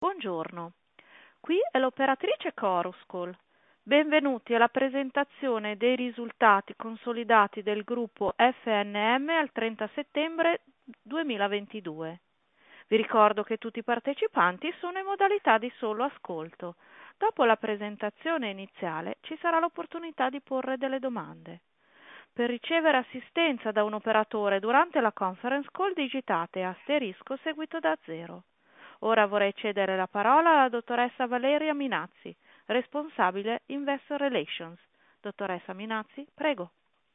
Buongiorno, qui è l'operatrice Chorus Call. Benvenuti alla presentazione dei risultati consolidati del gruppo FNM al 30 settembre 2022. Vi ricordo che tutti i partecipanti sono in modalità di solo ascolto. Dopo la presentazione iniziale ci sarà l'opportunità di porre delle domande. Per ricevere assistenza da un operatore durante la conference call digitate asterisco seguito da 0. Ora vorrei cedere la parola alla dottoressa Valeria Minazzi, responsabile Investor Relations. Dottoressa Minazzi, prego.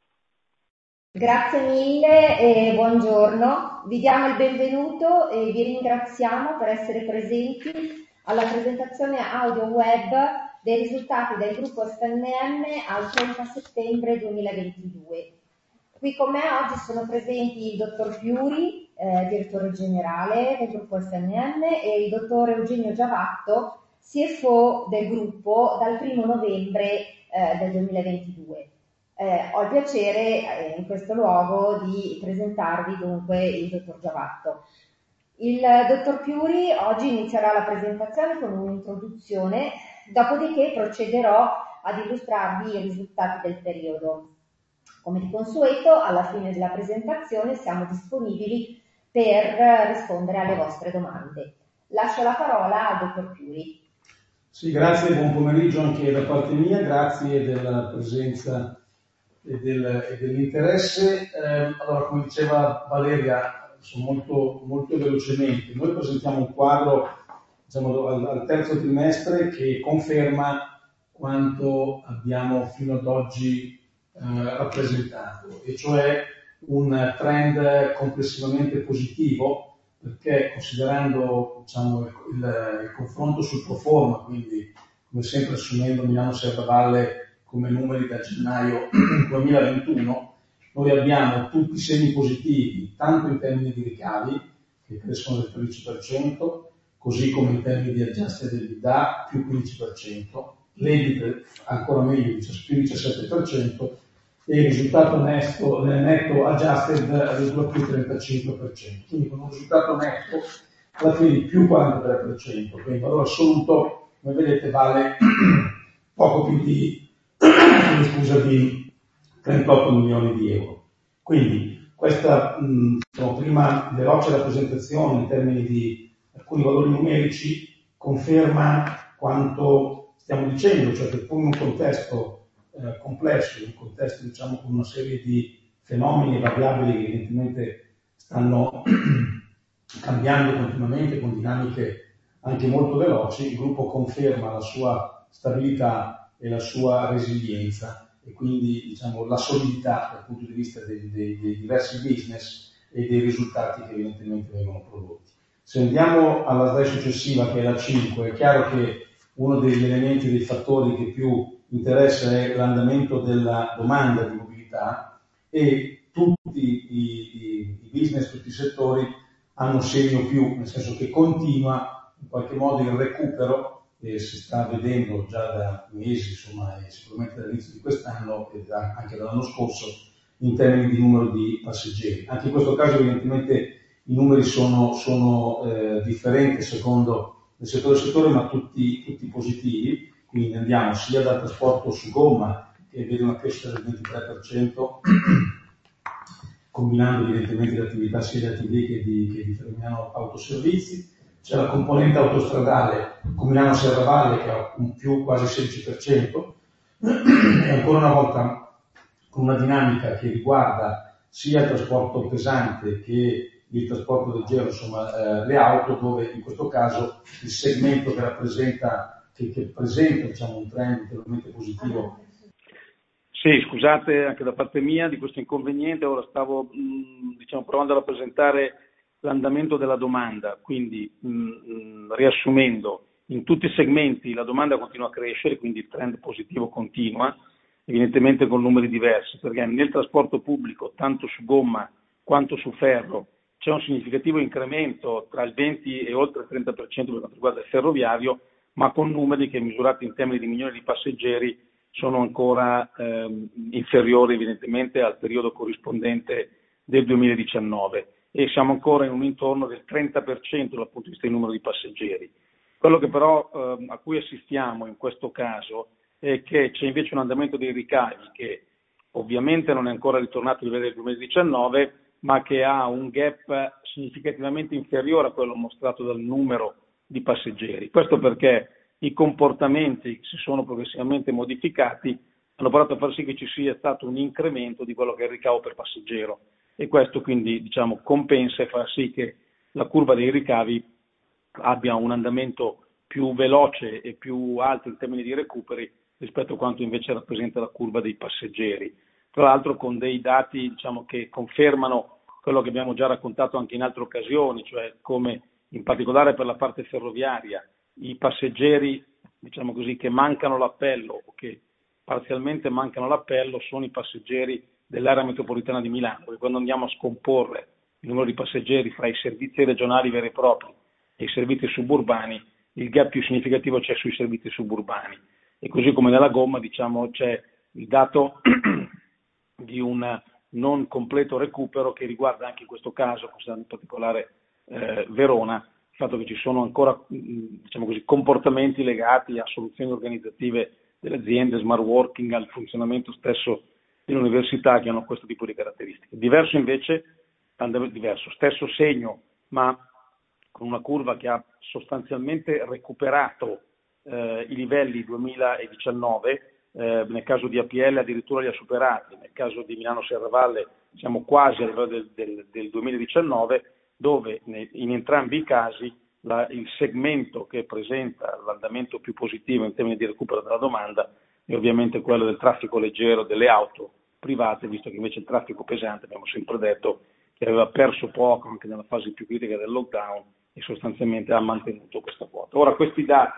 Grazie mille e buongiorno. Vi diamo il benvenuto e vi ringraziamo per essere presenti alla presentazione audio web dei risultati del gruppo FNM al 30 settembre 2022. Qui con me oggi sono presenti il dottor Fiuri, direttore generale del gruppo FNM, e il dottor Eugenio Giavatto, CFO del gruppo dal 1 novembre del 2022. Ho il piacere in questo luogo di presentarvi dunque il dottor Giavatto. Il dottor Fiuri oggi inizierà la presentazione con un'introduzione, dopodiché procederò ad illustrarvi i risultati del periodo. Come di consueto, alla fine della presentazione siamo disponibili per rispondere alle vostre domande. Lascio la parola al dottor Fiuri. Sì, grazie, buon pomeriggio anche da parte mia, grazie della presenza e dell'interesse. Allora, come diceva Valeria, molto velocemente, noi presentiamo un quadro, diciamo, al terzo trimestre che conferma quanto abbiamo fino ad oggi rappresentato, e cioè un trend complessivamente positivo, perché considerando, diciamo, il confronto sul pro forma, quindi come sempre assumendo Milano Serravalle come numeri da gennaio 2021, noi abbiamo tutti segni positivi, tanto in termini di ricavi, che crescono del 13%, così come in termini di adjusted EBITDA, più 15%, l'EBIT ancora meglio, più 17%, e il risultato netto adjusted addirittura più 35%. Quindi con un risultato netto alla fine di più 43%, quindi il valore assoluto, come vedete, vale poco più di 38 milioni di euro. Quindi questa prima veloce rappresentazione in termini di alcuni valori numerici conferma quanto stiamo dicendo, cioè che pur in un contesto complesso, un contesto, diciamo, con una serie di fenomeni e variabili che evidentemente stanno cambiando continuamente con dinamiche anche molto veloci, il gruppo conferma la sua stabilità e la sua resilienza, e quindi, diciamo, la solidità dal punto di vista dei diversi business e dei risultati che evidentemente vengono prodotti. Se andiamo alla slide successiva, che è la 5, è chiaro che uno degli elementi, dei fattori che più interessa è l'andamento della domanda di mobilità, e tutti i business, tutti i settori hanno segno più, nel senso che continua in qualche modo il recupero, e si sta vedendo già da mesi, insomma, e sicuramente dall'inizio di quest'anno e anche dall'anno scorso, in termini di numero di passeggeri. Anche in questo caso evidentemente i numeri sono differenti secondo il settore, ma tutti positivi. Quindi andiamo sia dal trasporto su gomma, che vede una crescita del 23%, combinando evidentemente le attività sia di ATV che di Fermiano Autoservizi. C'è la componente autostradale con Milano Serravalle, che ha un più quasi 16%, e ancora una volta con una dinamica che riguarda sia il trasporto pesante che il trasporto leggero, insomma le auto, dove in questo caso il segmento che presenta, diciamo, un trend ulteriormente positivo. Sì, scusate anche da parte mia di questo inconveniente. Ora stavo provando a rappresentare l'andamento della domanda, quindi riassumendo, in tutti i segmenti la domanda continua a crescere, quindi il trend positivo continua, evidentemente con numeri diversi, perché nel trasporto pubblico, tanto su gomma quanto su ferro, c'è un significativo incremento tra il 20 e oltre il 30% per quanto riguarda il ferroviario, ma con numeri che, misurati in termini di milioni di passeggeri, sono ancora inferiori evidentemente al periodo corrispondente del 2019, e siamo ancora in un intorno del 30% dal punto di vista del numero di passeggeri. Quello che però a cui assistiamo in questo caso è che c'è invece un andamento dei ricavi che ovviamente non è ancora ritornato ai livelli del 2019, ma che ha un gap significativamente inferiore a quello mostrato dal numero di passeggeri. Questo perché i comportamenti che si sono progressivamente modificati hanno portato a far sì che ci sia stato un incremento di quello che è il ricavo per passeggero, e questo quindi compensa e fa sì che la curva dei ricavi abbia un andamento più veloce e più alto in termini di recuperi rispetto a quanto invece rappresenta la curva dei passeggeri. Tra l'altro con dei dati che confermano quello che abbiamo già raccontato anche in altre occasioni, cioè come in particolare per la parte ferroviaria i passeggeri che mancano l'appello o che parzialmente mancano l'appello sono i passeggeri dell'area metropolitana di Milano, perché quando andiamo a scomporre il numero di passeggeri fra i servizi regionali veri e propri e i servizi suburbani, il gap più significativo c'è sui servizi suburbani, e così come nella gomma c'è il dato di un non completo recupero che riguarda anche in questo caso, considerando in particolare Verona, il fatto che ci sono ancora comportamenti legati a soluzioni organizzative delle aziende, smart working, al funzionamento stesso dell'università, che hanno questo tipo di caratteristiche. Diverso invece, stesso segno, ma con una curva che ha sostanzialmente recuperato i livelli 2019, nel caso di APL addirittura li ha superati, nel caso di Milano Serravalle siamo quasi al livello del 2019, dove in entrambi i casi il segmento che presenta l'andamento più positivo in termini di recupero della domanda è ovviamente quello del traffico leggero, delle auto private, visto che invece il traffico pesante, abbiamo sempre detto, che aveva perso poco anche nella fase più critica del lockdown e sostanzialmente ha mantenuto questa quota. Ora questi dati,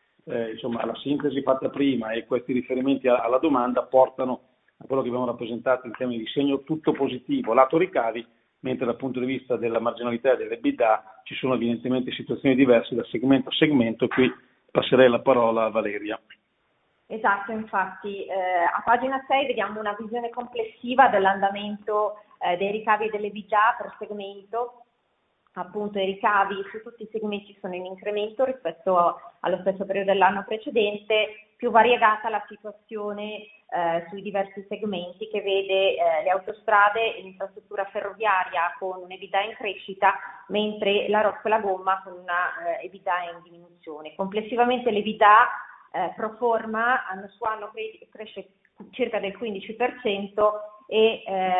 la sintesi fatta prima e questi riferimenti alla domanda portano a quello che abbiamo rappresentato in termini di segno tutto positivo lato ricavi, mentre dal punto di vista della marginalità e dell'EBITDA ci sono evidentemente situazioni diverse da segmento a segmento. Qui passerei la parola a Valeria. Esatto, infatti a pagina 6 vediamo una visione complessiva dell'andamento dei ricavi e dell'EBITDA per segmento. Appunto i ricavi su tutti i segmenti sono in incremento rispetto allo stesso periodo dell'anno precedente, più variegata la situazione sui diversi segmenti, che vede le autostrade e l'infrastruttura ferroviaria con un EBITDA in crescita, mentre la rocca e la gomma con una EBITDA in diminuzione. Complessivamente l'EBITDA pro forma anno su anno cresce circa del 15%, e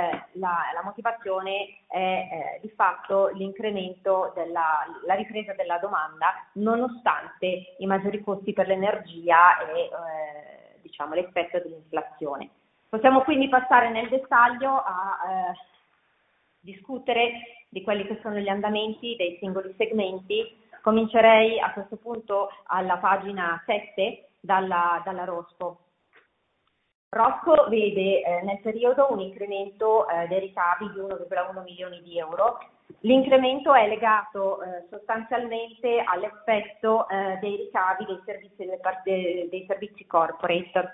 la motivazione è di fatto l'incremento la ripresa della domanda, nonostante i maggiori costi per l'energia e l'effetto dell'inflazione. Possiamo quindi passare nel dettaglio a discutere di quelli che sono gli andamenti dei singoli segmenti. Comincerei a questo punto alla pagina 7 dalla Rospo. Rospo vede nel periodo un incremento dei ricavi di 1,1 milioni di euro. L'incremento è legato sostanzialmente all'effetto dei ricavi dei servizi corporate.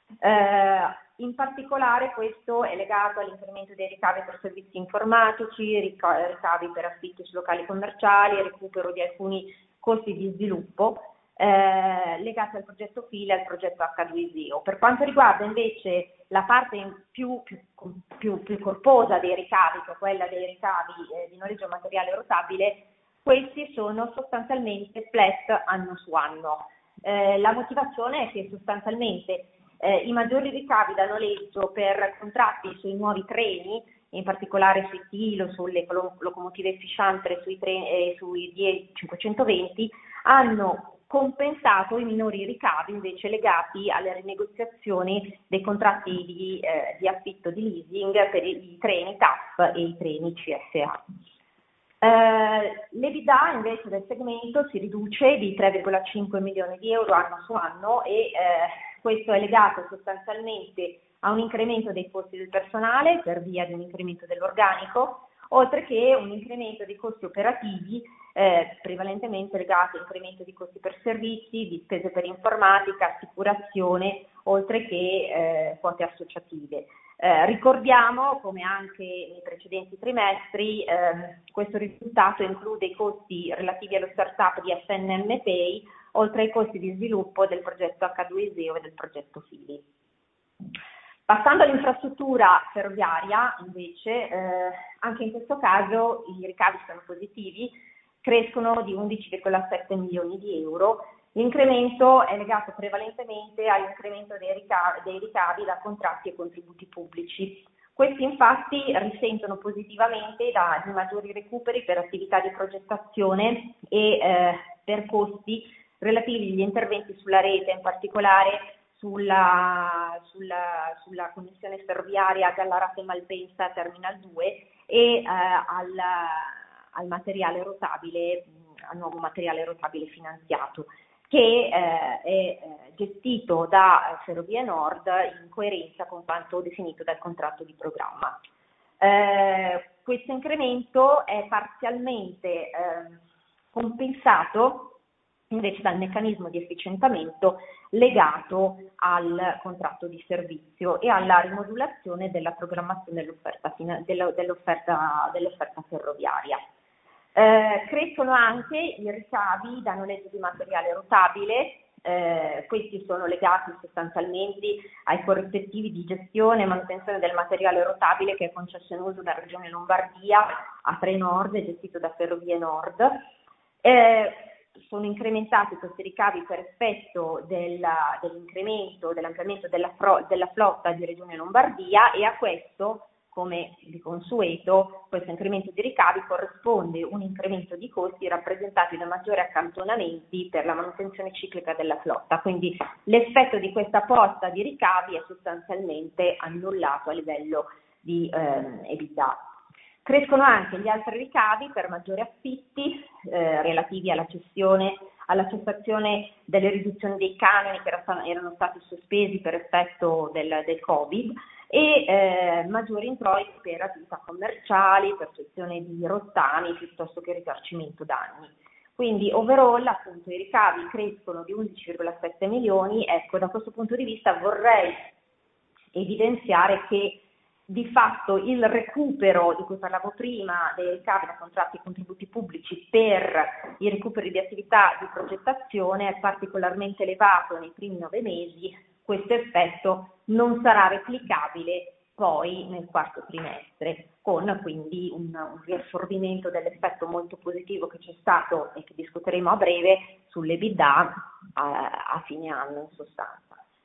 In particolare questo è legato all'incremento dei ricavi per servizi informatici, ricavi per affitti su locali commerciali, recupero di alcuni costi di sviluppo legati al progetto FIL e al progetto H2SEO. Per quanto riguarda invece la parte più corposa dei ricavi, che è quella dei ricavi di noleggio materiale rotabile, questi sono sostanzialmente flat anno su anno. La motivazione è che sostanzialmente i maggiori ricavi da noleggio per contratti sui nuovi treni, in particolare sui TILO, sulle locomotive Fisciantre e sui DE520, hanno compensato i minori ricavi invece legati alle rinegoziazioni dei contratti di affitto di leasing per i treni TAF e i treni CSA. L'EBITDA invece del segmento si riduce di 3,5 milioni di euro anno su anno, e questo è legato sostanzialmente a un incremento dei costi del personale per via di un incremento dell'organico, oltre che un incremento dei costi operativi prevalentemente legati all'incremento di costi per servizi, di spese per informatica, assicurazione, oltre che quote associative. Ricordiamo, come anche nei precedenti trimestri, questo risultato include i costi relativi allo startup di FNM Pay, oltre ai costi di sviluppo del progetto H2SEO e del progetto FILI. Passando all'infrastruttura ferroviaria, invece, anche in questo caso i ricavi sono positivi, crescono di 11,7 milioni di euro. L'incremento è legato prevalentemente all'incremento dei ricavi da contratti e contributi pubblici. Questi infatti risentono positivamente di maggiori recuperi per attività di progettazione e per costi relativi agli interventi sulla rete, in particolare sulla connessione ferroviaria Gallarate Malpensa Terminal 2 e al materiale rotabile, al nuovo materiale rotabile finanziato, che è gestito da Ferrovie Nord in coerenza con quanto definito dal contratto di programma. Questo incremento è parzialmente compensato invece dal meccanismo di efficientamento legato al contratto di servizio e alla rimodulazione della programmazione dell'offerta ferroviaria. Crescono anche i ricavi da noleggio di materiale rotabile, questi sono legati sostanzialmente ai corrispettivi di gestione e manutenzione del materiale rotabile che è concesso in uso dalla Regione Lombardia a Trenord e gestito da Ferrovie Nord. Sono incrementati questi ricavi per effetto dell'ampliamento della flotta di Regione Lombardia e a questo, come di consueto, questo incremento di ricavi corrisponde un incremento di costi rappresentati da maggiori accantonamenti per la manutenzione ciclica della flotta, quindi l'effetto di questa posta di ricavi è sostanzialmente annullato a livello di EBITDA. Crescono anche gli altri ricavi per maggiori affitti relativi alla cessazione delle riduzioni dei canoni che erano stati sospesi per effetto del Covid e maggiori introiti per attività commerciali, percezione di rottami piuttosto che risarcimento danni. Quindi overall appunto i ricavi crescono di 11,7 milioni, ecco da questo punto di vista vorrei evidenziare che di fatto il recupero di cui parlavo prima dei ricavi da contratti e contributi pubblici per i recuperi di attività di progettazione è particolarmente elevato nei primi 9 mesi, questo effetto non sarà replicabile poi nel quarto trimestre, con quindi un riassorbimento dell'effetto molto positivo che c'è stato e che discuteremo a breve sull'EBITDA a fine anno in sostanza.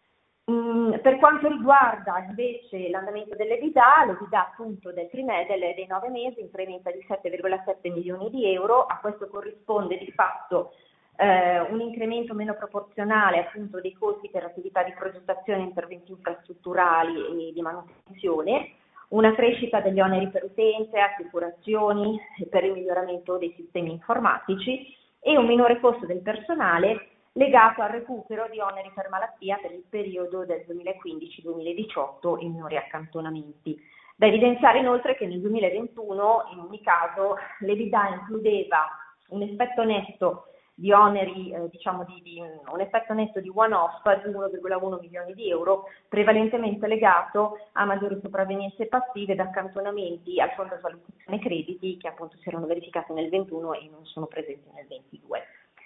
Per quanto riguarda invece l'andamento dell'EBITDA, l'EBITDA appunto dei 9 mesi incrementa di 7,7 milioni di euro, a questo corrisponde di fatto un incremento meno proporzionale appunto dei costi per attività di progettazione, interventi infrastrutturali e di manutenzione, una crescita degli oneri per utenze, assicurazioni e per il miglioramento dei sistemi informatici e un minore costo del personale legato al recupero di oneri per malattia per il periodo del 2015-2018 e minori accantonamenti. Da evidenziare inoltre che nel 2021 in ogni caso l'EBITDA includeva un effetto netto di oneri, un effetto netto di one-off di 1,1 milioni di euro, prevalentemente legato a maggiori sopravvenienze passive ed accantonamenti al fondo valutazione crediti che appunto si erano verificati nel 21 e non sono presenti nel 22.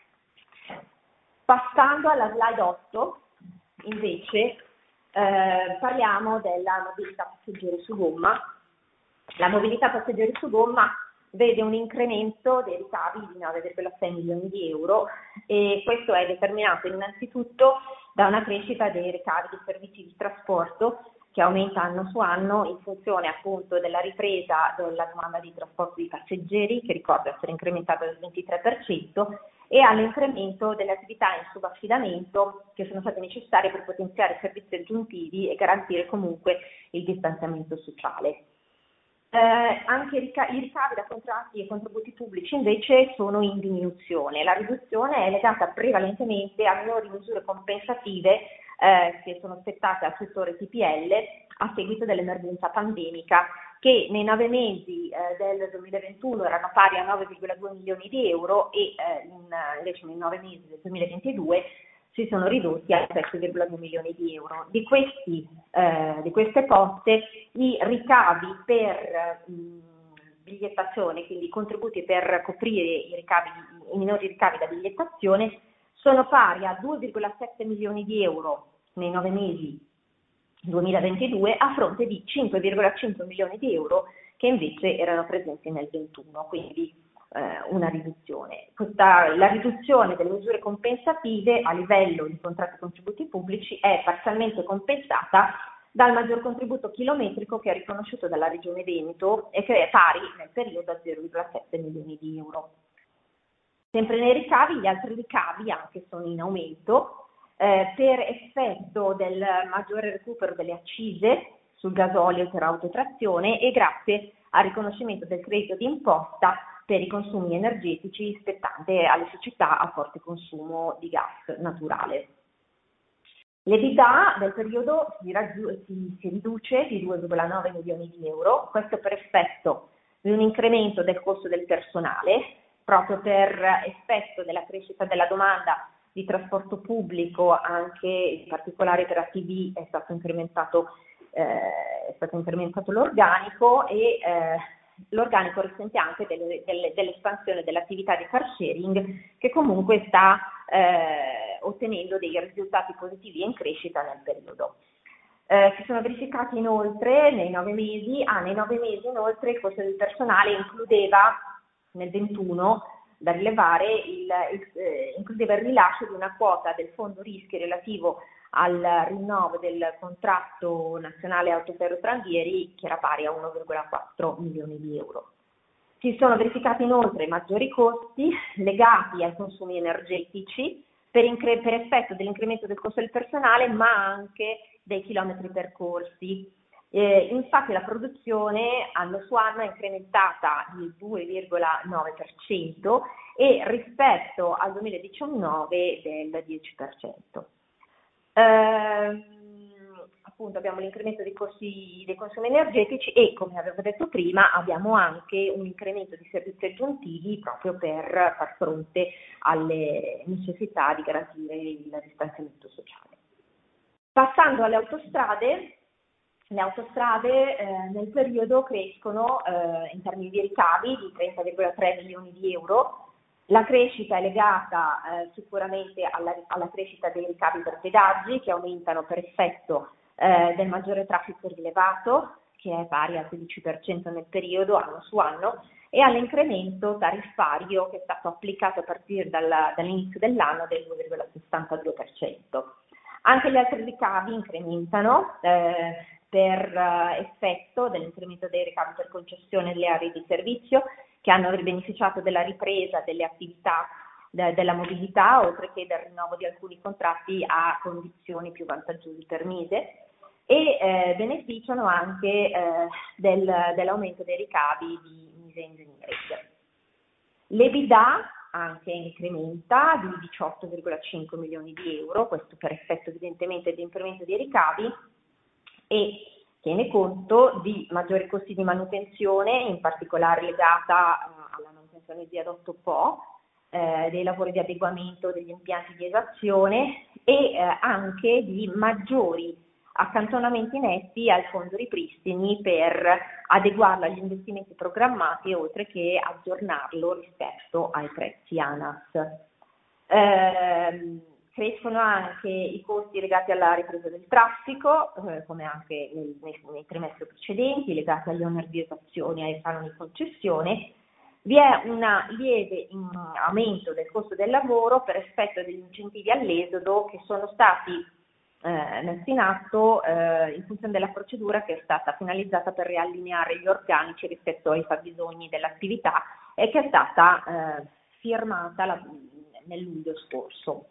Passando alla slide 8, invece, parliamo della mobilità passeggeri su gomma. La mobilità passeggeri su gomma vede un incremento dei ricavi di 9,6 milioni di euro e questo è determinato innanzitutto da una crescita dei ricavi di servizi di trasporto che aumenta anno su anno in funzione appunto della ripresa della domanda di trasporto di passeggeri, che ricordo essere incrementata del 23%, e all'incremento delle attività in subaffidamento che sono state necessarie per potenziare i servizi aggiuntivi e garantire comunque il distanziamento sociale. Anche i ricavi da contratti e contributi pubblici invece sono in diminuzione. La riduzione è legata prevalentemente a minori misure compensative che sono spettate al settore TPL a seguito dell'emergenza pandemica, che nei 9 mesi del 2021 erano pari a 9,2 milioni di euro e invece nei 9 mesi del 2022 si sono ridotti a 7,2 milioni di euro. Di queste poste i ricavi per bigliettazione, quindi i contributi per coprire i minori ricavi da bigliettazione, sono pari a 2,7 milioni di euro nei 9 mesi 2022 a fronte di 5,5 milioni di euro che invece erano presenti nel 21, quindi una riduzione. La riduzione delle misure compensative a livello di contratti contributi pubblici è parzialmente compensata dal maggior contributo chilometrico che è riconosciuto dalla Regione Veneto e che è pari nel periodo a 0,7 milioni di euro. Sempre nei ricavi, gli altri ricavi anche sono in aumento per effetto del maggiore recupero delle accise sul gasolio per autotrazione e grazie al riconoscimento del credito d'imposta per i consumi energetici spettante alle società a forte consumo di gas naturale. L'EBITDA del periodo si riduce di 2,9 milioni di euro, questo per effetto di un incremento del costo del personale, proprio per effetto della crescita della domanda di trasporto pubblico, anche in particolare per ATV è stato incrementato l'organico e l'organico risente anche dell'espansione dell'attività di car sharing che comunque sta ottenendo dei risultati positivi e in crescita nel periodo. Si sono verificati inoltre nei 9 mesi inoltre il costo del personale includeva nel 21 da rilevare includeva il rilascio di una quota del fondo rischi relativo al rinnovo del contratto nazionale autoferrotranvieri che era pari a 1,4 milioni di euro. Si sono verificati inoltre maggiori costi legati ai consumi energetici per effetto dell'incremento del costo del personale ma anche dei chilometri percorsi. Infatti la produzione anno su anno è incrementata del 2,9% e rispetto al 2019 del 10%. Appunto abbiamo l'incremento dei costi dei consumi energetici e, come avevo detto prima, abbiamo anche un incremento di servizi aggiuntivi proprio per far fronte alle necessità di garantire il distanziamento sociale. Passando alle autostrade, le autostrade nel periodo crescono in termini di ricavi di 30,3 milioni di euro. La crescita è legata sicuramente alla crescita dei ricavi per pedaggi che aumentano per effetto del maggiore traffico rilevato, che è pari al 16% nel periodo anno su anno, e all'incremento tariffario che è stato applicato a partire dall'inizio dell'anno del 2,62%. Anche gli altri ricavi incrementano per effetto dell'incremento dei ricavi per concessione delle aree di servizio che hanno beneficiato della ripresa delle attività della mobilità, oltre che del rinnovo di alcuni contratti a condizioni più vantaggiose per mese e beneficiano anche dell'aumento dei ricavi di Mise Engineering. L'EBITDA anche incrementa di 18,5 milioni di euro, questo per effetto evidentemente di incremento dei ricavi e tiene conto di maggiori costi di manutenzione, in particolare legata alla manutenzione di adotto PO, dei lavori di adeguamento degli impianti di esazione e anche di maggiori accantonamenti netti al fondo ripristini per adeguarlo agli investimenti programmati oltre che aggiornarlo rispetto ai prezzi ANAS. Crescono anche i costi legati alla ripresa del traffico, come anche nei trimestri precedenti, legati agli oneri di esazione e ai canoni di concessione. Vi è un lieve aumento del costo del lavoro per effetto degli incentivi all'esodo che sono stati messi in atto in funzione della procedura che è stata finalizzata per riallineare gli organici rispetto ai fabbisogni dell'attività e che è stata firmata nel luglio scorso.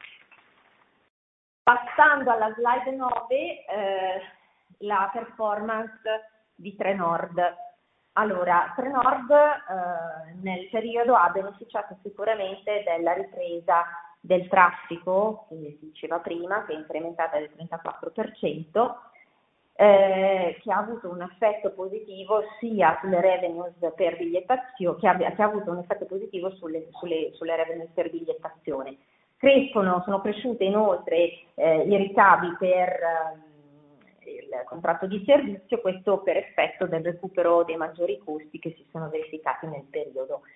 Passando alla slide 9, la performance di Trenord. Allora, Trenord nel periodo ha beneficiato sicuramente della ripresa del traffico, come si diceva prima, che è incrementata del 34%, che ha avuto un effetto positivo sia sulle revenues per bigliettazione, che ha avuto un effetto positivo sulle revenues per bigliettazione. Sono cresciute inoltre i ricavi per il contratto di servizio, questo per effetto del recupero dei maggiori costi che si sono verificati nel periodo.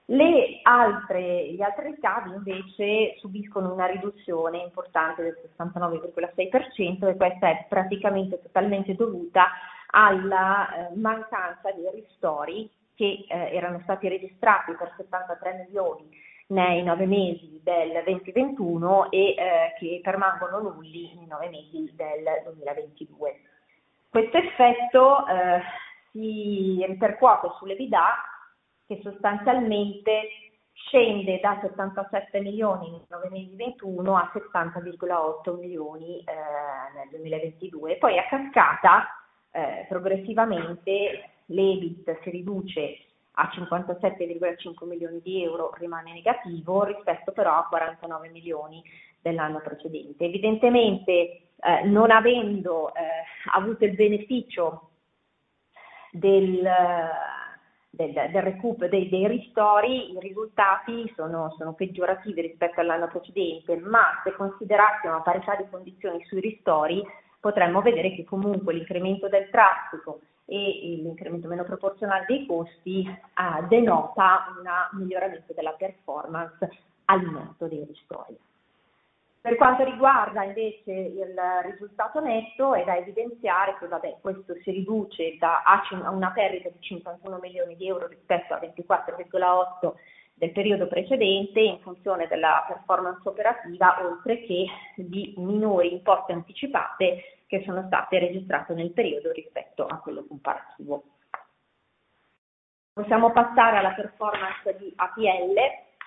Gli altri ricavi invece subiscono una riduzione importante del 69,6% e questa è praticamente totalmente dovuta alla mancanza di ristori che erano stati registrati per 73 milioni nei 9 mesi del 2021 e che permangono nulli nei 9 mesi del 2022. Questo effetto si ripercuote sull'EBITDA, che sostanzialmente scende da 77 milioni nei 9 mesi 21 a 70,8 milioni nel 2022. Poi a cascata progressivamente l'EBIT si riduce a 57,5 milioni di euro, rimane negativo rispetto però a 49 milioni dell'anno precedente. Evidentemente non avendo avuto il beneficio del recupero dei ristori, i risultati sono peggiorativi rispetto all'anno precedente, ma se considerassimo a parità di condizioni sui ristori potremmo vedere che comunque l'incremento del traffico e l'incremento meno proporzionale dei costi denota un miglioramento della performance al netto dei ristori. Per quanto riguarda invece il risultato netto, è da evidenziare che questo si riduce a una perdita di 51 milioni di euro rispetto a 24,8 del periodo precedente in funzione della performance operativa, oltre che di minori imposte anticipate che sono state registrate nel periodo rispetto a quello comparativo. Possiamo passare alla performance di APL.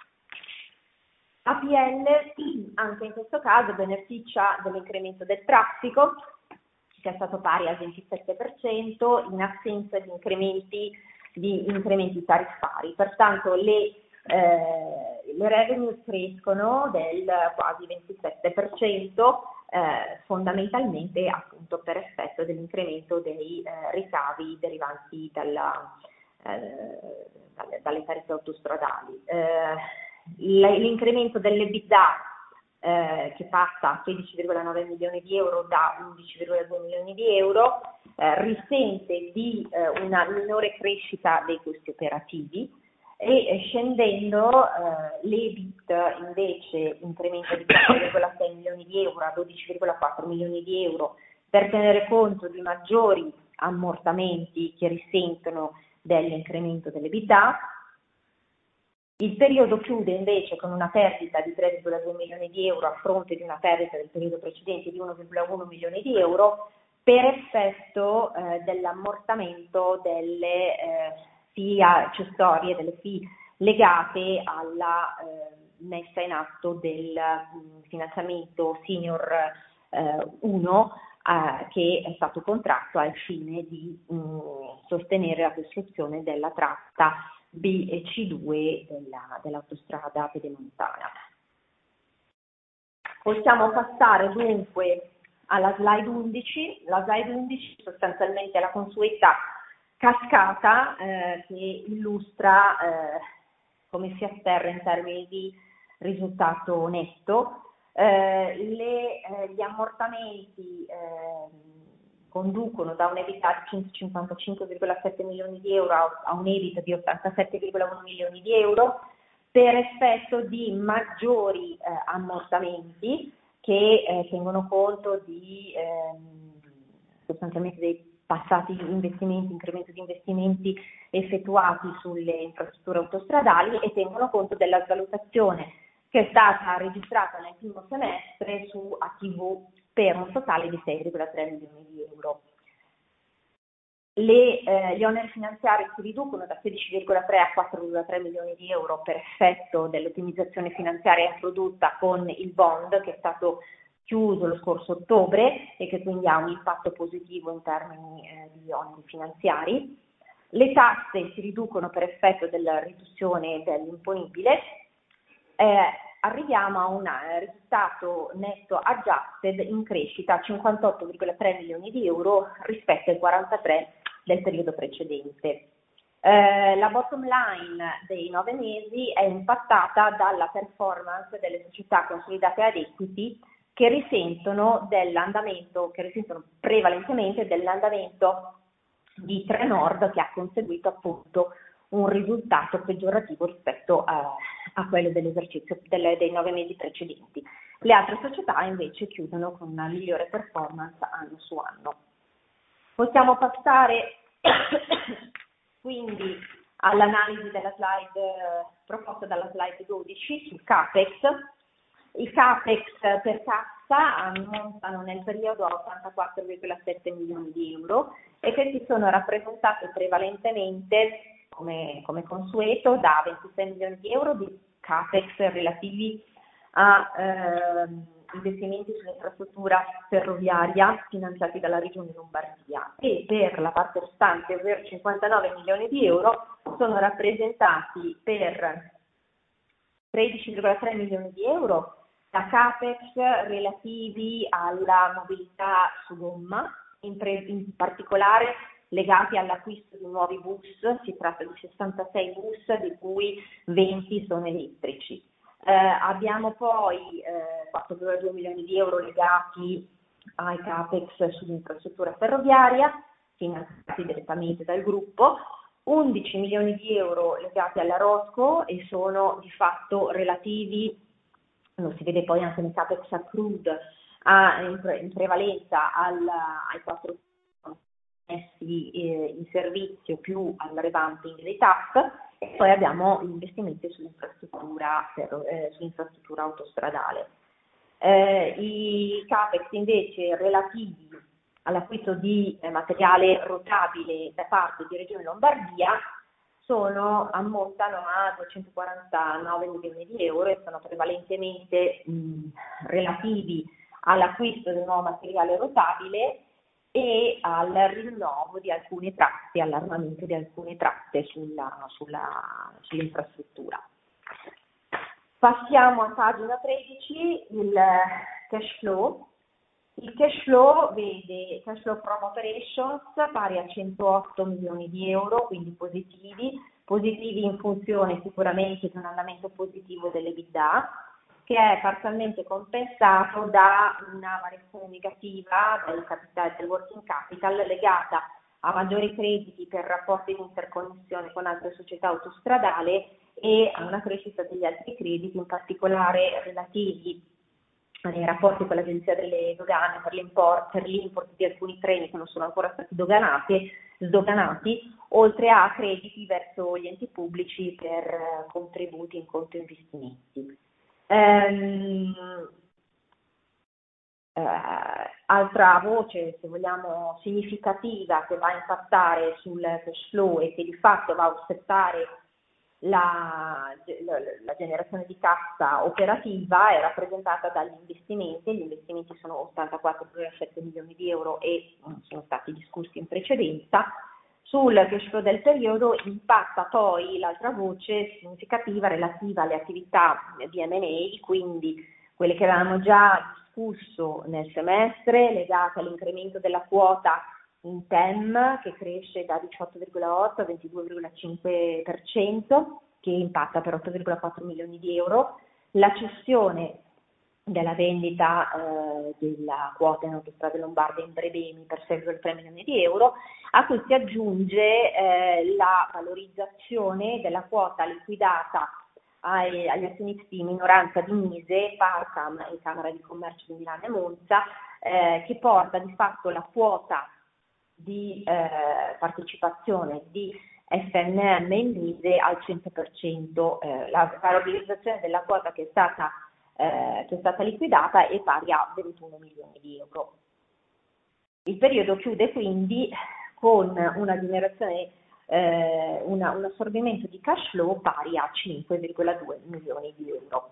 APL anche in questo caso beneficia dell'incremento del traffico, che è stato pari al 27% in assenza di incrementi tariffari. Pertanto le revenue crescono del quasi 27%, fondamentalmente appunto per effetto dell'incremento dei ricavi derivanti dalle tariffe autostradali. L'incremento dell'EBITDA che passa a 16,9 milioni di euro da 11,2 milioni di euro risente di una minore crescita dei costi operativi e scendendo l'EBIT invece incrementa di 4,6 milioni di euro a 12,4 milioni di euro per tenere conto di maggiori ammortamenti che risentono dell'incremento dell'EBITDA. Il periodo chiude invece con una perdita di 3,2 milioni di euro a fronte di una perdita del periodo precedente di 1,1 milioni di euro per effetto dell'ammortamento delle fee accessorie, delle fee legate alla messa in atto del finanziamento Senior 1 che è stato contratto al fine di sostenere la costruzione della tratta B e C2 dell'autostrada pedemontana. Possiamo passare dunque alla slide 11. La slide 11 sostanzialmente è la consueta cascata che illustra come si atterra in termini di risultato netto. Gli ammortamenti conducono da un EBITDA di 155,7 milioni di euro a un EBITDA di 87,1 milioni di euro per effetto di maggiori ammortamenti che tengono conto di sostanzialmente dei passati investimenti, incremento di investimenti effettuati sulle infrastrutture autostradali e tengono conto della svalutazione che è stata registrata nel primo semestre su ATV per un totale di 6,3 milioni di euro. Gli oneri finanziari si riducono da 16,3 a 4,3 milioni di euro per effetto dell'ottimizzazione finanziaria introdotta con il bond che è stato chiuso lo scorso ottobre e che quindi ha un impatto positivo in termini di oneri finanziari. Le tasse si riducono per effetto della riduzione dell'imponibile. Arriviamo a un risultato netto adjusted in crescita a 58,3 milioni di euro rispetto ai 43 del periodo precedente. La bottom line dei 9 mesi è impattata dalla performance delle società consolidate ad equity che risentono prevalentemente dell'andamento di Trenord che ha conseguito appunto un risultato peggiorativo rispetto a quello dell'esercizio dei 9 mesi precedenti. Le altre società invece chiudono con una migliore performance anno su anno. Possiamo passare quindi all'analisi della slide proposta dalla slide 12 sul CAPEX. I CAPEX per cassa ammontano nel periodo a 84,7 milioni di euro e questi sono rappresentati prevalentemente, come consueto, da 26 milioni di euro di CAPEX relativi a investimenti sull'infrastruttura ferroviaria finanziati dalla Regione Lombardia, e per la parte restante, ovvero 59 milioni di euro, sono rappresentati per 13,3 milioni di euro da CAPEX relativi alla mobilità su gomma, in particolare legati all'acquisto di nuovi bus. Si tratta di 66 bus, di cui 20 sono elettrici. Abbiamo poi 4,2 milioni di euro legati ai CAPEX sull'infrastruttura ferroviaria, finanziati direttamente dal gruppo, 11 milioni di euro legati alla Rosco e sono di fatto relativi, lo si vede poi anche nei CAPEX accrued, in prevalenza ai 4 messi in servizio più al revamping dei TAP, e poi abbiamo gli investimenti sull'infrastruttura autostradale. I CAPEX invece relativi all'acquisto di materiale rotabile da parte di Regione Lombardia ammontano a 249 milioni di euro e sono prevalentemente relativi all'acquisto di nuovo materiale rotabile e al rinnovo di alcune tratte, all'armamento di alcune tratte sull'infrastruttura. Passiamo a pagina 13, il cash flow. Il cash flow vede cash flow from operations pari a 108 milioni di euro, quindi positivi in funzione sicuramente di un andamento positivo dell'EBITDA, che è parzialmente compensato da una variazione negativa del working capital legata a maggiori crediti per rapporti di interconnessione con altre società autostradali e a una crescita degli altri crediti, in particolare relativi ai rapporti con l'Agenzia delle Dogane per l'import di alcuni treni che non sono ancora stati sdoganati, oltre a crediti verso gli enti pubblici per contributi in conto investimenti. Altra voce, se vogliamo, significativa che va a impattare sul cash flow e che di fatto va a ossettare la generazione di cassa operativa è rappresentata dagli investimenti. Gli investimenti sono 84,7 milioni di euro e sono stati discussi in precedenza. Sul cash flow del periodo impatta poi l'altra voce significativa relativa alle attività di M&A, quindi quelle che avevamo già discusso nel semestre, legate all'incremento della quota in TEM, che cresce da 18,8 a 22,5%, che impatta per 8,4 milioni di euro, la cessione della vendita della quota in Autostrade Lombarde in Brebemi per 6,3 milioni di euro, a cui si aggiunge la valorizzazione della quota liquidata agli azionisti di minoranza di Mise, Parcam e Camera di Commercio di Milano e Monza, che porta di fatto la quota di partecipazione di FNM in Mise al 100%. La valorizzazione della quota che è stata liquidata è pari a 21 milioni di euro. Il periodo chiude quindi con una generazione, un assorbimento di cash flow pari a 5,2 milioni di euro.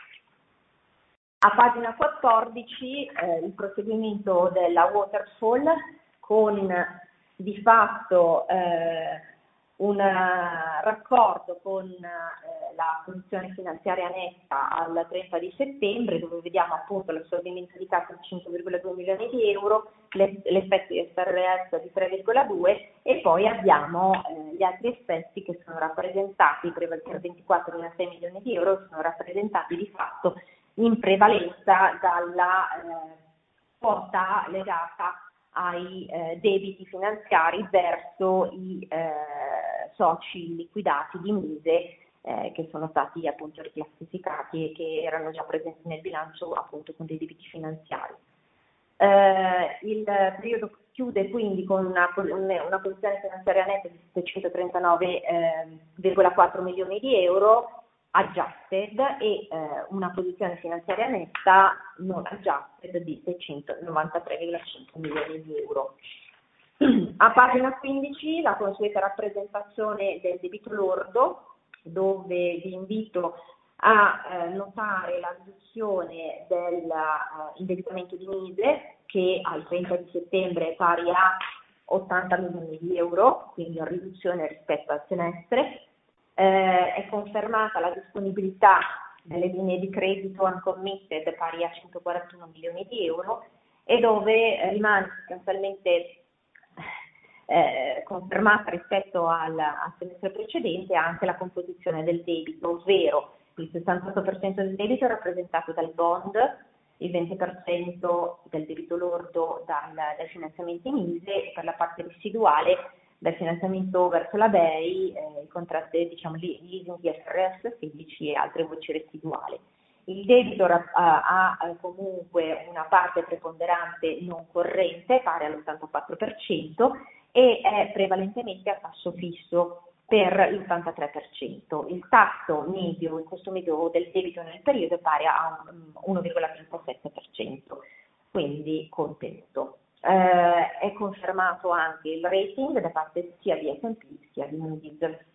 A pagina 14 il proseguimento della waterfall con di fatto un raccordo con la posizione finanziaria netta al 30 di settembre, dove vediamo appunto l'assorbimento di cassa di 5,2 milioni di euro, l'effetto di SRS di 3,2 e poi abbiamo gli altri effetti che sono rappresentati per 24,6 milioni di euro, sono rappresentati di fatto in prevalenza dalla quota legata ai debiti finanziari verso i soci liquidati di Mise che sono stati appunto riclassificati e che erano già presenti nel bilancio appunto con dei debiti finanziari. Il periodo chiude quindi con una posizione finanziaria netta di 739,4 milioni di euro adjusted e una posizione finanziaria netta non adjusted di 693,5 milioni di euro. A pagina 15 la consueta rappresentazione del debito lordo, dove vi invito a notare la riduzione dell'indebitamento di Mise, che al 30 di settembre è pari a 80 milioni di euro, quindi una riduzione rispetto al semestre. È confermata la disponibilità delle linee di credito uncommitted pari a 141 milioni di euro e dove rimane sostanzialmente confermata rispetto al semestre precedente anche la composizione del debito, ovvero il 68% del debito è rappresentato dal bond, il 20% del debito lordo dai finanziamenti Mise e per la parte residuale dal finanziamento verso la BEI, i contratti, diciamo, leasing IFRS 16 e altre voci residuali. Il debito ha comunque una parte preponderante non corrente pari all'84% e è prevalentemente a tasso fisso per l'83%. Il tasso medio in questo medio del debito nel periodo è pari a 1,37%, quindi contenuto. È confermato anche il rating da parte sia di S&P sia di Moody's.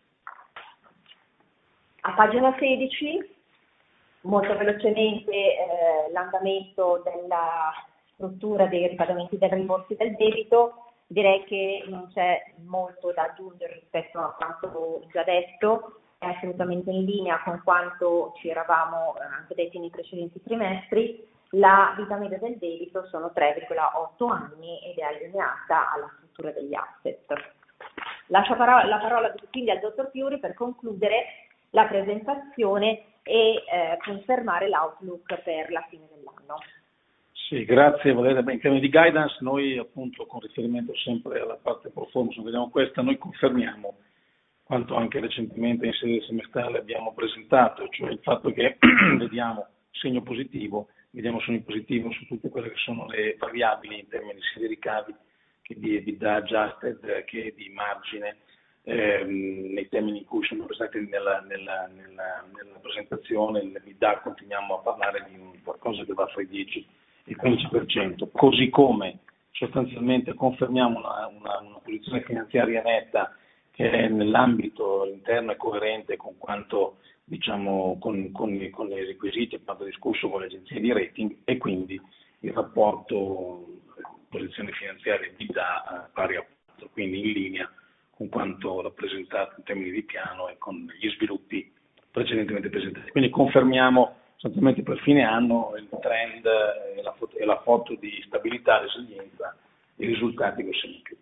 A pagina 16, molto velocemente l'andamento della struttura dei ripagamenti dei rimborsi del debito. Direi che non c'è molto da aggiungere rispetto a quanto già detto, è assolutamente in linea con quanto ci eravamo anche detti nei precedenti trimestri. La vita media del debito sono 3,8 anni ed è allineata alla struttura degli asset. Lascio la parola quindi al dottor Piuri per concludere la presentazione e confermare l'outlook per la fine dell'anno. Sì, grazie Valeria. In termini di guidance, noi appunto con riferimento sempre alla parte performance, vediamo questa, noi confermiamo quanto anche recentemente in sede semestrale abbiamo presentato, cioè il fatto che vediamo segno positivo, vediamo segno positivo su tutte quelle che sono le variabili in termini sia di ricavi che di EBITDA adjusted che di margine, nei termini in cui sono presenti nella presentazione. L'EBITDA continuiamo a parlare di qualcosa che va fra i 10 e il 15%, così come sostanzialmente confermiamo una posizione finanziaria netta che è nell'ambito interno e coerente con quanto diciamo con i requisiti, quanto discusso con le agenzie di rating, e quindi il rapporto posizione finanziaria EBITDA pari a 4, quindi in linea con quanto rappresentato in termini di piano e con gli sviluppi precedentemente presentati. Quindi confermiamo sostanzialmente per fine anno il trend e la foto di stabilità, resilienza e risultati che siamo più.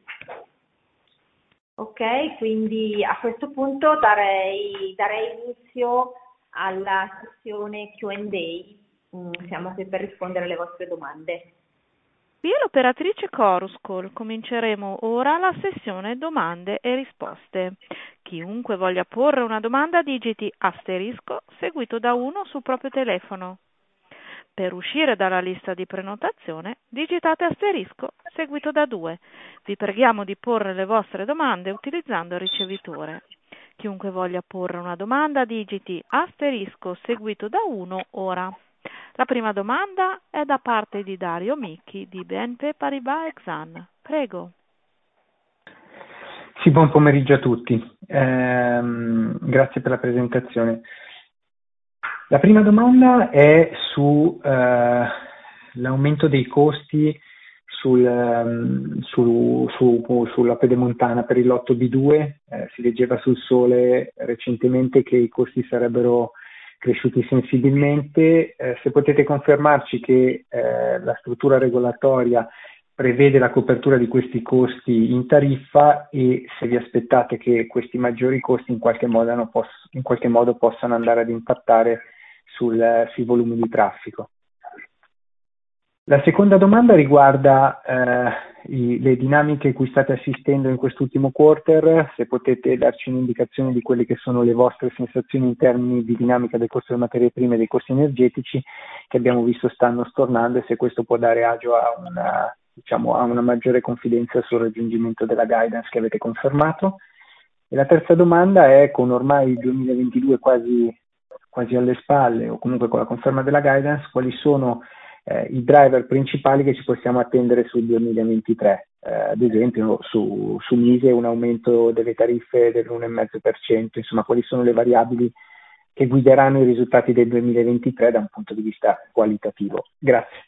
Ok, quindi a questo punto darei inizio alla sessione Q&A. Siamo qui per rispondere alle vostre domande. Qui è l'operatrice Chorus Call. Cominceremo ora la sessione domande e risposte. Chiunque voglia porre una domanda digiti asterisco seguito da 1 sul proprio telefono. Per uscire dalla lista di prenotazione digitate asterisco seguito da 2. Vi preghiamo di porre le vostre domande utilizzando il ricevitore. Chiunque voglia porre una domanda digiti asterisco seguito da 1 ora. La prima domanda è da parte di Dario Micchi di BNP Paribas Exane. Prego. Sì, buon pomeriggio a tutti. Grazie per la presentazione. La prima domanda è su l'aumento dei costi sulla pedemontana per il lotto B2. Si leggeva sul Sole recentemente che i costi sarebbero cresciuti sensibilmente. Se potete confermarci che la struttura regolatoria prevede la copertura di questi costi in tariffa e se vi aspettate che questi maggiori costi in qualche modo possano andare ad impattare sui volumi di traffico. La seconda domanda riguarda le dinamiche cui state assistendo in quest'ultimo quarter, se potete darci un'indicazione di quelle che sono le vostre sensazioni in termini di dinamica del costo delle materie prime e dei costi energetici che abbiamo visto stanno stornando, e se questo può dare agio a una maggiore confidenza sul raggiungimento della guidance che avete confermato. E la terza domanda è, con ormai il 2022 quasi alle spalle, o comunque con la conferma della guidance, quali sono i driver principali che ci possiamo attendere sul 2023? Ad esempio su Mise un aumento delle tariffe dell'1,5%, insomma, quali sono le variabili che guideranno i risultati del 2023 da un punto di vista qualitativo? Grazie.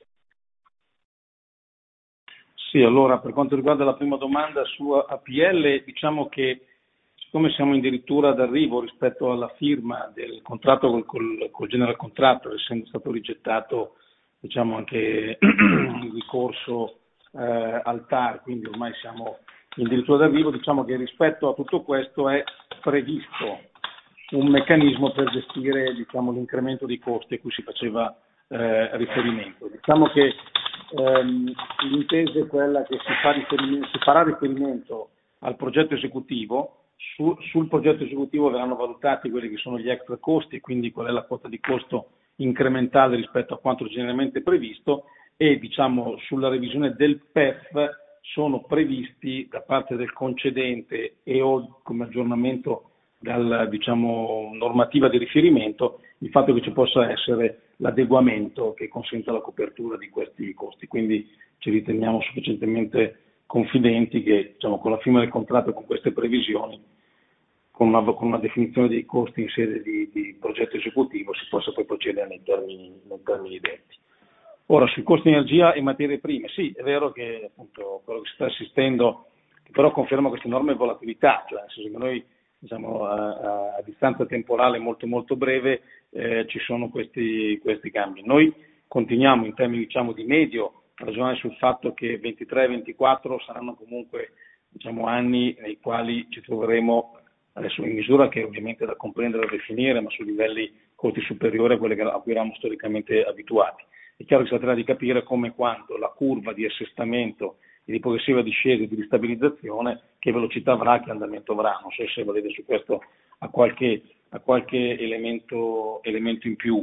Sì, allora per quanto riguarda la prima domanda su APL, diciamo che siccome siamo addirittura d'arrivo rispetto alla firma del contratto col General Contractor, essendo stato rigettato anche il ricorso al TAR, quindi ormai siamo addirittura d'arrivo, diciamo che rispetto a tutto questo è previsto un meccanismo per gestire l'incremento dei costi a cui si faceva riferimento. Diciamo che l'intesa è quella che si farà riferimento al progetto esecutivo. Sul progetto esecutivo verranno valutati quelli che sono gli extra costi, quindi qual è la quota di costo incrementale rispetto a quanto generalmente previsto, e sulla revisione del PEF sono previsti da parte del concedente e o come aggiornamento dalla normativa di riferimento il fatto che ci possa essere l'adeguamento che consenta la copertura di questi costi. Quindi ci riteniamo sufficientemente confidenti che con la firma del contratto, con queste previsioni, con una definizione dei costi in sede di progetto esecutivo, si possa poi procedere nei termini detti. Ora, sui costi di energia e materie prime, sì, è vero che appunto quello che si sta assistendo, che però conferma questa enorme volatilità, cioè nel senso che noi a distanza temporale molto molto breve ci sono questi cambi. Noi continuiamo in termini di medio a ragionare sul fatto che 23 e 24 saranno comunque anni nei quali ci troveremo, adesso in misura che ovviamente è da comprendere e da definire, ma su livelli costi superiori a quelli a cui eravamo storicamente abituati. È chiaro che si tratterà di capire come e quando la curva di assestamento e di progressiva discesa e di ristabilizzazione, che velocità avrà, che andamento avrà. Non so se volete su questo a qualche elemento in più.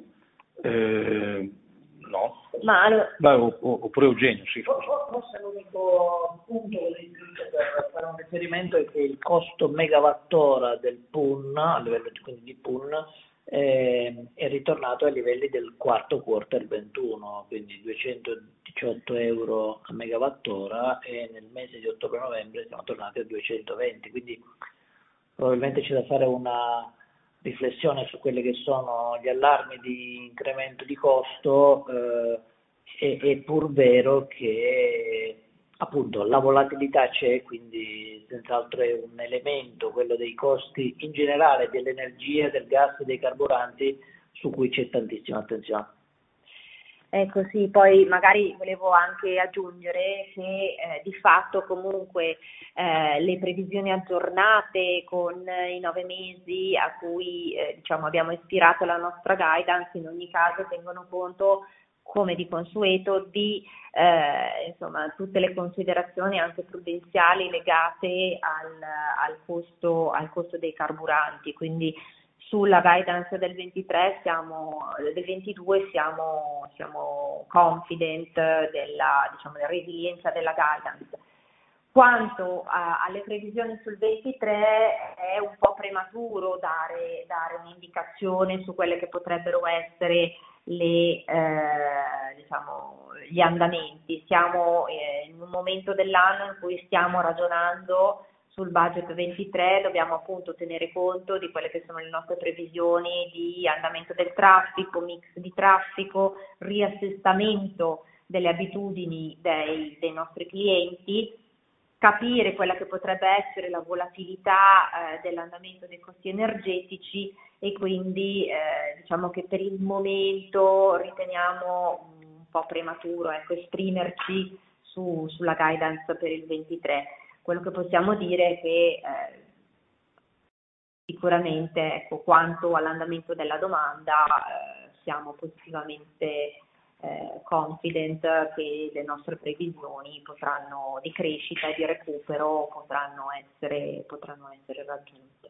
No? Ma allora... Oppure Eugenio, sì. Forse l'unico punto per fare un riferimento è che il costo megawattora del PUN, a livello quindi di PUN, è ritornato ai livelli del quarto quarter 21, quindi 218 euro a megawattora, e nel mese di ottobre-novembre siamo tornati a 220, quindi probabilmente c'è da fare una riflessione su quelli che sono gli allarmi di incremento di costo. È pur vero che appunto la volatilità c'è, quindi senz'altro è un elemento, quello dei costi in generale dell'energia, del gas e dei carburanti, su cui c'è tantissima attenzione. Ecco sì, poi magari volevo anche aggiungere che di fatto comunque le previsioni aggiornate con i 9 mesi a cui abbiamo ispirato la nostra guidance in ogni caso tengono conto, come di consueto, di tutte le considerazioni anche prudenziali legate al costo dei carburanti, quindi sulla guidance del 23 del 22 siamo confident della resilienza della guidance. Quanto alle previsioni sul 23 è un po' prematuro dare un'indicazione su quelle che potrebbero essere gli andamenti. Siamo in un momento dell'anno in cui stiamo ragionando sul budget 23, dobbiamo appunto tenere conto di quelle che sono le nostre previsioni di andamento del traffico, mix di traffico, riassestamento delle abitudini dei nostri clienti, capire quella che potrebbe essere la volatilità dell'andamento dei costi energetici, e quindi che per il momento riteniamo un po' prematuro esprimerci sulla guidance per il 23. Quello che possiamo dire è che sicuramente quanto all'andamento della domanda siamo positivamente confident che le nostre previsioni di crescita e di recupero potranno essere raggiunte.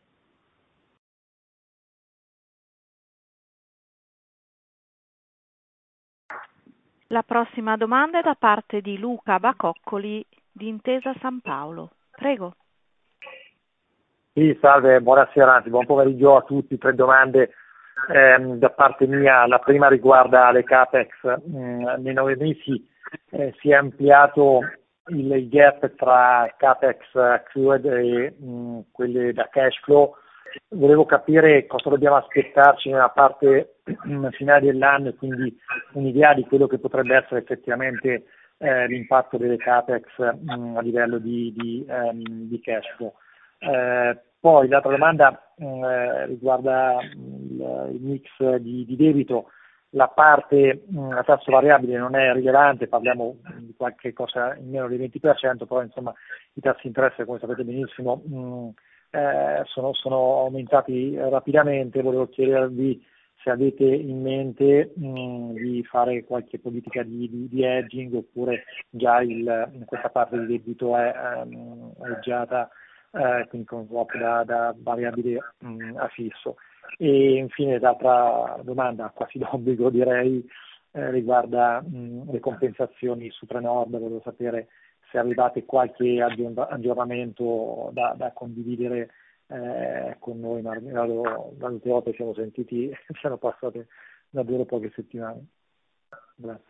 La prossima domanda è da parte di Luca Bacoccoli di Intesa San Paolo. Prego. Sì, salve, buonasera, anzi buon pomeriggio a tutti. 3 domande da parte mia. La prima riguarda le CAPEX. Nei 9 mesi si è ampliato il gap tra CAPEX accrued e quelle da cash flow. Volevo capire cosa dobbiamo aspettarci nella parte finale dell'anno e quindi un'idea di quello che potrebbe essere effettivamente l'impatto delle CAPEX a livello di cash flow. Poi l'altra domanda riguarda il mix di debito. La parte a tasso variabile non è rilevante, parliamo di qualche cosa in meno del 20%, però insomma i tassi di interesse, come sapete benissimo, sono aumentati rapidamente. Volevo chiedervi se avete in mente di fare qualche politica di hedging oppure già questa parte di debito è hedgiata, quindi con swap da variabile a fisso. E infine l'altra domanda, quasi d'obbligo direi, riguarda le compensazioni su Trenord. Volevo sapere se avevate qualche aggiornamento da condividere con noi, ma l'ultima volta che siamo sentiti sono passate davvero poche settimane. Grazie.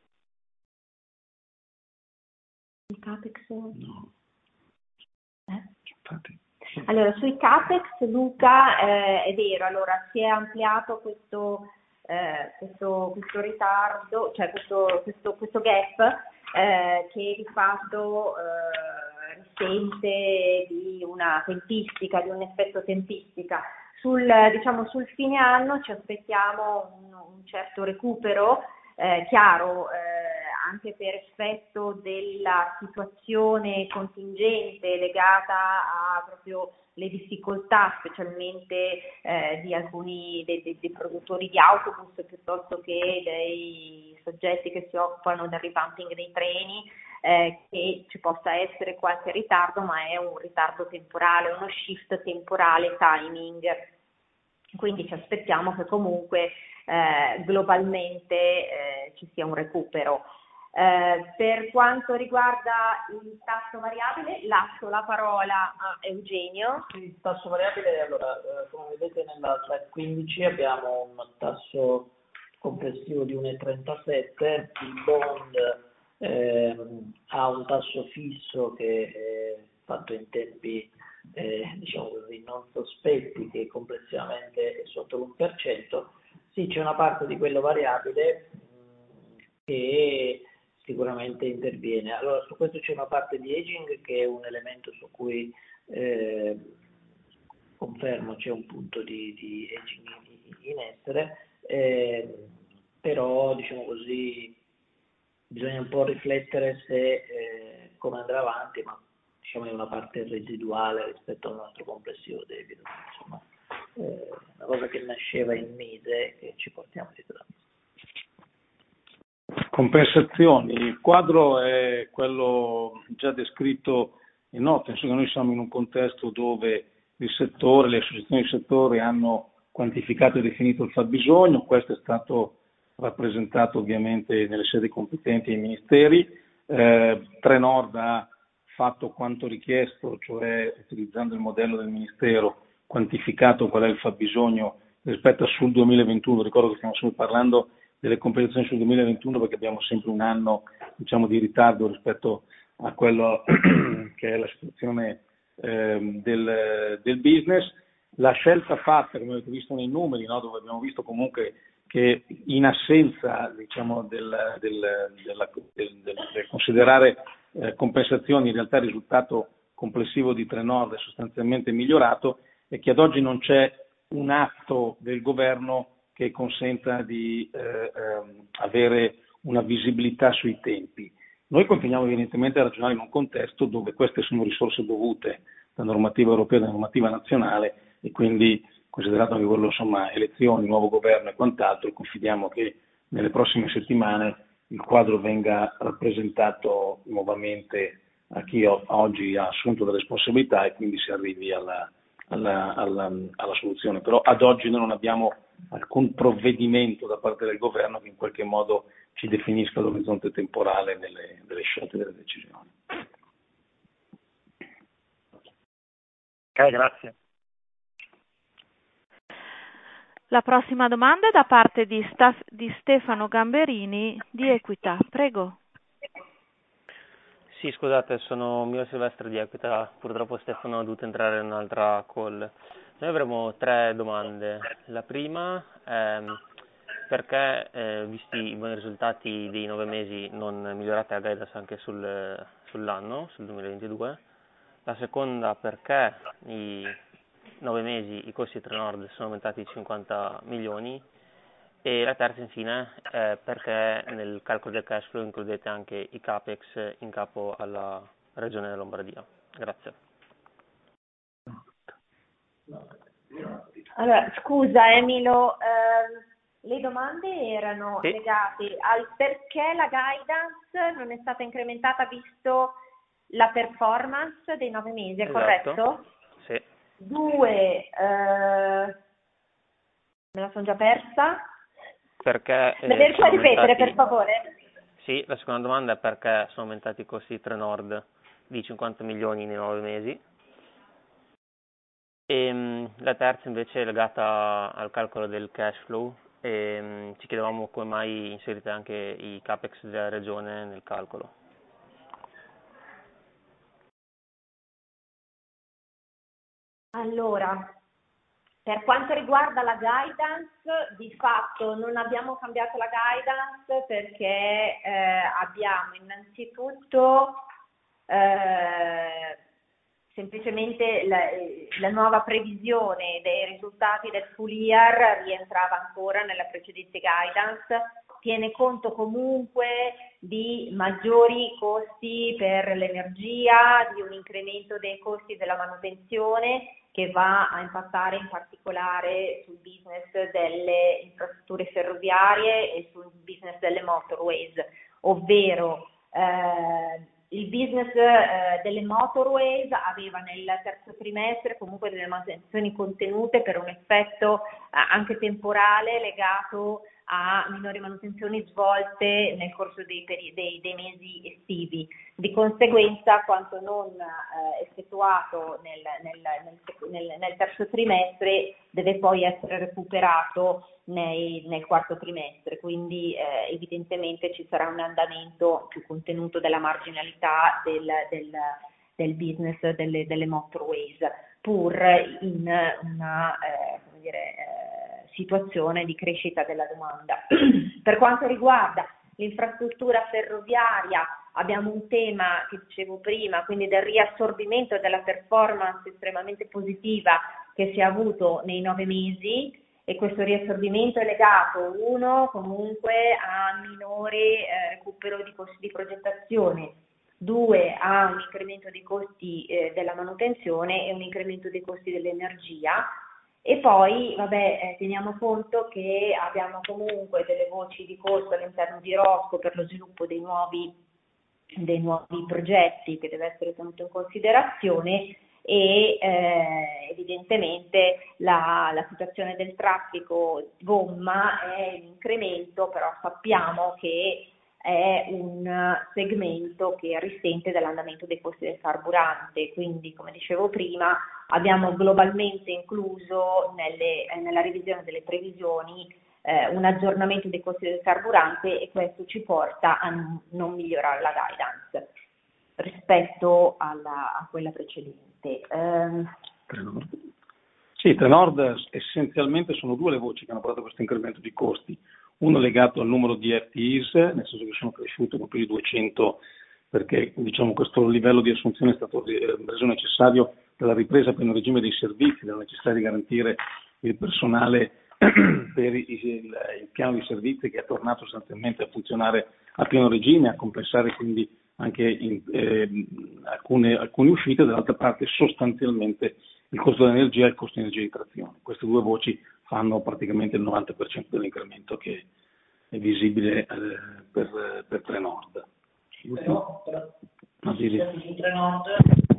Il CAPEX? No. Allora, sui CAPEX, Luca, è vero, allora si è ampliato questo ritardo, cioè questo gap che di fatto risente di una tempistica, di un effetto tempistica. Sul fine anno ci aspettiamo un certo recupero, chiaro, anche per effetto della situazione contingente legata a proprio le difficoltà, specialmente di alcuni dei produttori di autobus piuttosto che dei soggetti che si occupano del revamping dei treni, che ci possa essere qualche ritardo, ma è un ritardo temporale, uno shift temporale, timing. Quindi ci aspettiamo che comunque globalmente ci sia un recupero. Per quanto riguarda il tasso variabile, lascio la parola a Eugenio. Il tasso variabile, allora, come vedete nella slide 15 abbiamo un tasso complessivo di 1,37, il bond ha un tasso fisso che è fatto in tempi diciamo così non sospetti, che complessivamente è sotto l'1%. Sì, c'è una parte di quello variabile che sicuramente interviene. Allora, su questo c'è una parte di hedging che è un elemento su cui confermo c'è un punto di hedging in essere, però diciamo così bisogna un po' riflettere se come andrà avanti, ma diciamo è una parte residuale rispetto al nostro complessivo debito. Insomma, una cosa che nasceva in mese che ci portiamo dietro. Compensazioni, il quadro è quello già descritto in nota, penso che noi siamo in un contesto dove il settore, le associazioni di settore hanno quantificato e definito il fabbisogno, questo è stato rappresentato ovviamente nelle sedi competenti ai ministeri. Trenord ha fatto quanto richiesto, cioè utilizzando il modello del Ministero, quantificato qual è il fabbisogno rispetto sul 2021, ricordo che stiamo solo parlando delle compensazioni sul 2021 perché abbiamo sempre un anno diciamo di ritardo rispetto a quello che è la situazione del business. La scelta fatta, come avete visto nei numeri, no, dove abbiamo visto comunque che in assenza diciamo del considerare compensazioni, in realtà il risultato complessivo di Trenord è sostanzialmente migliorato, e che ad oggi non c'è un atto del governo che consenta di avere una visibilità sui tempi. Noi continuiamo evidentemente a ragionare in un contesto dove queste sono risorse dovute da normativa europea e da normativa nazionale, e quindi considerato anche quello, insomma, elezioni, nuovo governo e quant'altro, confidiamo che nelle prossime settimane il quadro venga rappresentato nuovamente a chi oggi ha assunto le responsabilità, e quindi si arrivi alla soluzione. Però ad oggi noi non abbiamo alcun provvedimento da parte del governo che in qualche modo ci definisca l'orizzonte temporale delle scelte e delle decisioni. Ok, grazie. La prossima domanda è da parte di Stefano Gamberini di Equita. Prego. Sì, scusate, sono Milo Silvestro di Equita. Purtroppo Stefano ha dovuto entrare in un'altra call. Noi avremo 3 domande. La prima è perché, visti i buoni risultati dei 9 mesi, non migliorate la guidance anche sull'anno, sul 2022. La seconda, perché i 9 mesi i costi di Trenord sono aumentati di 50 milioni. E la terza, infine, è perché nel calcolo del cash flow includete anche i capex in capo alla regione della Lombardia. Grazie. Allora, scusa Emilo, le domande erano legate al perché la guidance non è stata incrementata visto la performance dei 9 mesi, è corretto? Sì. 2, me la sono già persa. Perché puoi ripetere per favore? Sì, la seconda domanda è perché sono aumentati i costi di Trenord di 50 milioni nei 9 mesi. E la terza invece è legata al calcolo del cash flow, e ci chiedevamo come mai inserite anche i capex della regione nel calcolo. Allora, per quanto riguarda la guidance, di fatto non abbiamo cambiato la guidance perché abbiamo innanzitutto semplicemente la nuova previsione dei risultati del full year rientrava ancora nella precedente guidance, tiene conto comunque di maggiori costi per l'energia, di un incremento dei costi della manutenzione che va a impattare in particolare sul business delle infrastrutture ferroviarie e sul business delle motorways, ovvero il business delle motorways aveva nel terzo trimestre comunque delle manutenzioni contenute per un effetto anche temporale legato a minori manutenzioni svolte nel corso dei mesi estivi. Di conseguenza quanto non effettuato nel terzo trimestre deve poi essere recuperato nel quarto trimestre, quindi evidentemente ci sarà un andamento più contenuto della marginalità del business delle motorways, pur in una situazione di crescita della domanda. Per quanto riguarda l'infrastruttura ferroviaria abbiamo un tema che dicevo prima, quindi del riassorbimento della performance estremamente positiva che si è avuto nei 9 mesi, e questo riassorbimento è legato, uno, comunque a minore recupero di costi di progettazione, 2, a un incremento dei costi della manutenzione e un incremento dei costi dell'energia. E poi, teniamo conto che abbiamo comunque delle voci di costo all'interno di Rosco per lo sviluppo dei nuovi progetti che deve essere tenuto in considerazione, e evidentemente la situazione del traffico gomma è in incremento, però sappiamo che è un segmento che risente dall'andamento dei costi del carburante, quindi come dicevo prima abbiamo globalmente incluso nella revisione delle previsioni un aggiornamento dei costi del carburante, e questo ci porta a non migliorare la guidance rispetto a quella precedente. Sì, Trenord essenzialmente sono 2 le voci che hanno portato a questo incremento di costi. Uno legato al numero di FTEs, nel senso che sono cresciute con più di 200, perché questo livello di assunzione è stato reso necessario per la ripresa a pieno regime dei servizi, della necessità di garantire il personale per il piano di servizi, che è tornato sostanzialmente a funzionare a pieno regime, a compensare quindi anche alcune uscite. Dall'altra parte sostanzialmente il costo dell'energia e il costo di energia di trazione. Queste 2 voci fanno praticamente il 90% dell'incremento che visibile per Trenord. Però No, su Trenord,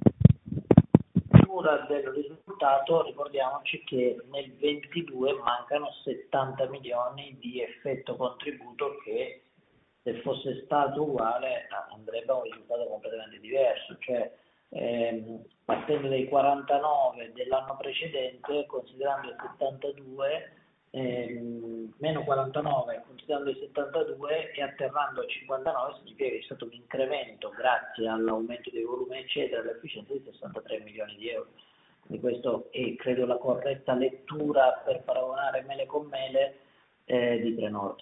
del risultato, ricordiamoci che nel 22 mancano 70 milioni di effetto contributo che, se fosse stato uguale, andrebbe a un risultato completamente diverso, cioè partendo dai 49 dell'anno precedente, considerando i 72, meno 49 considerando i 72 e atterrando a 59, significa che c'è stato un incremento grazie all'aumento dei volumi eccetera, all'efficienza di 63 milioni di euro. Quindi questo è, credo, la corretta lettura per paragonare mele con mele di Trenord.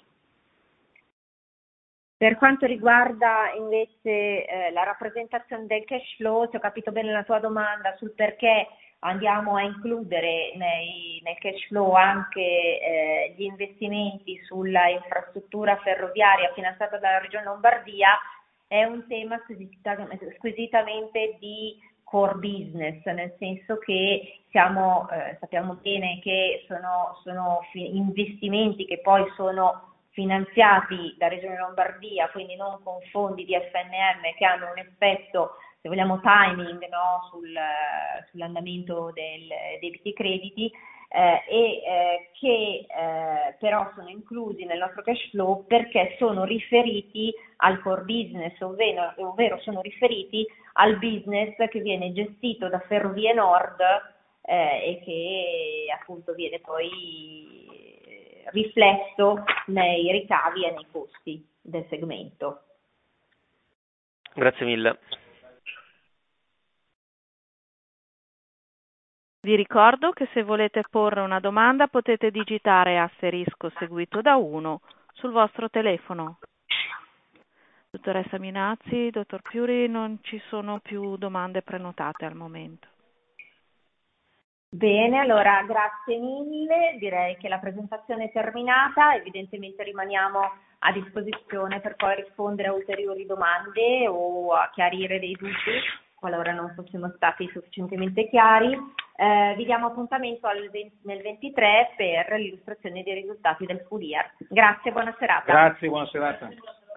Per quanto riguarda invece la rappresentazione del cash flow, se ho capito bene la tua domanda sul perché andiamo a includere nel cash flow anche gli investimenti sulla infrastruttura ferroviaria finanziata dalla Regione Lombardia, è un tema squisitamente di core business, nel senso che sappiamo bene che sono investimenti che poi sono finanziati da Regione Lombardia, quindi non con fondi di FNM che hanno un effetto, se vogliamo, timing, no? sull'andamento dei debiti e crediti, che però sono inclusi nel nostro cash flow perché sono riferiti al core business, ovvero sono riferiti al business che viene gestito da Ferrovie Nord e che appunto viene poi riflesso nei ricavi e nei costi del segmento. Grazie mille. Vi ricordo che se volete porre una domanda potete digitare asterisco seguito da 1 sul vostro telefono. Dottoressa Minazzi, dottor Piuri, non ci sono più domande prenotate al momento. Bene, allora grazie mille, direi che la presentazione è terminata, evidentemente rimaniamo a disposizione per poi rispondere a ulteriori domande o a chiarire dei dubbi qualora non fossimo stati sufficientemente chiari. Vi diamo appuntamento nel 23 per l'illustrazione dei risultati del full year. Grazie, buona serata. Grazie, buona serata.